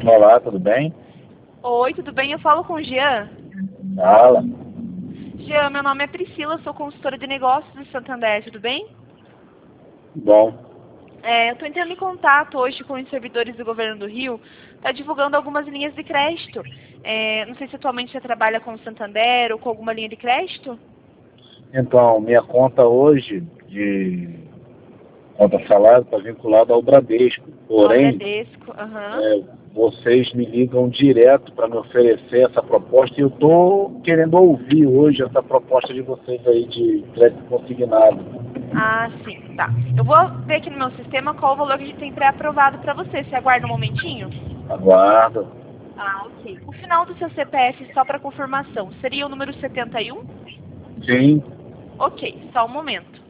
Olá, tudo bem? Oi, tudo bem? Eu falo com o Jean. Fala. Jean, meu nome é Priscila, sou consultora de negócios do Santander, tudo bem? Bom. Eu estou entrando em contato hoje com os servidores do Governo do Rio, está divulgando algumas linhas de crédito. Não sei se atualmente você trabalha com o Santander ou com alguma linha de crédito? Então, minha conta hoje de conta salário está vinculada ao Bradesco. Ao Porém, Bradesco, aham. vocês me ligam direto para me oferecer essa proposta e eu estou querendo ouvir hoje essa proposta de vocês aí de crédito consignado. Ah, sim, tá. Eu vou ver aqui no meu sistema qual o valor que a gente tem pré-aprovado para você. Você aguarda um momentinho? Aguardo. Ah, ok. O final do seu CPF, só para confirmação, seria o número 71? Sim. Ok, só um momento.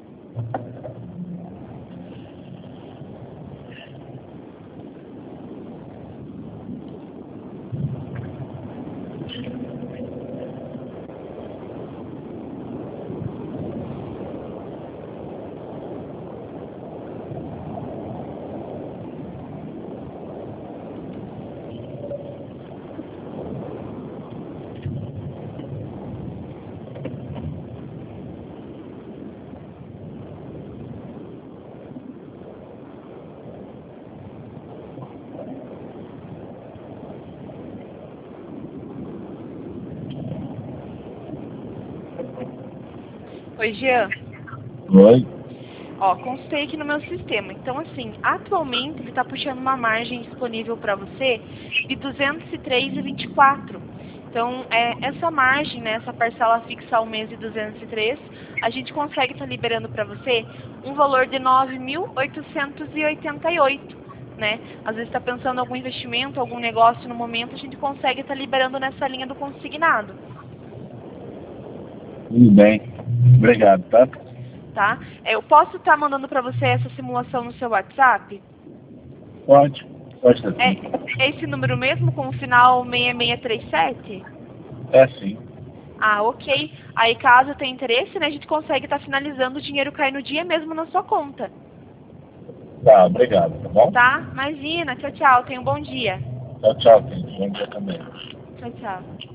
Oi, Jean. Oi. Ó, consultei aqui no meu sistema. Então, assim, atualmente ele está puxando uma margem disponível para você de 203,24. Então, essa margem, né, essa parcela fixa ao mês de 203, a gente consegue estar liberando para você um valor de 9.888, né? Às vezes está pensando em algum investimento, algum negócio no momento, a gente consegue estar liberando nessa linha do consignado. Tudo bem. Obrigado, tá? Tá? Eu posso estar mandando para você essa simulação no seu WhatsApp? Pode. Pode ser É, sim. é esse número mesmo com o final 6637? É sim. Ah, ok. Aí caso tenha interesse, né, a gente consegue estar finalizando, o dinheiro cair no dia mesmo na sua conta. Tá, obrigado, tá bom? Tá? Imagina. Tchau, tchau. Tenha um bom dia. Tchau, tchau, gente. Bom dia também. Tchau, tchau.